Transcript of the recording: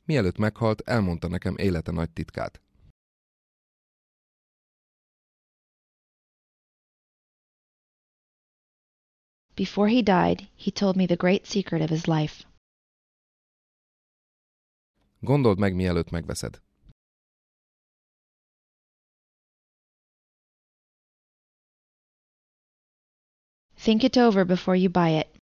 Mielőtt meghalt, elmondta nekem élete nagy titkát. Before he died, he told me the great secret of his life. Gondold meg, mielőtt megveszed. Think it over before you buy it.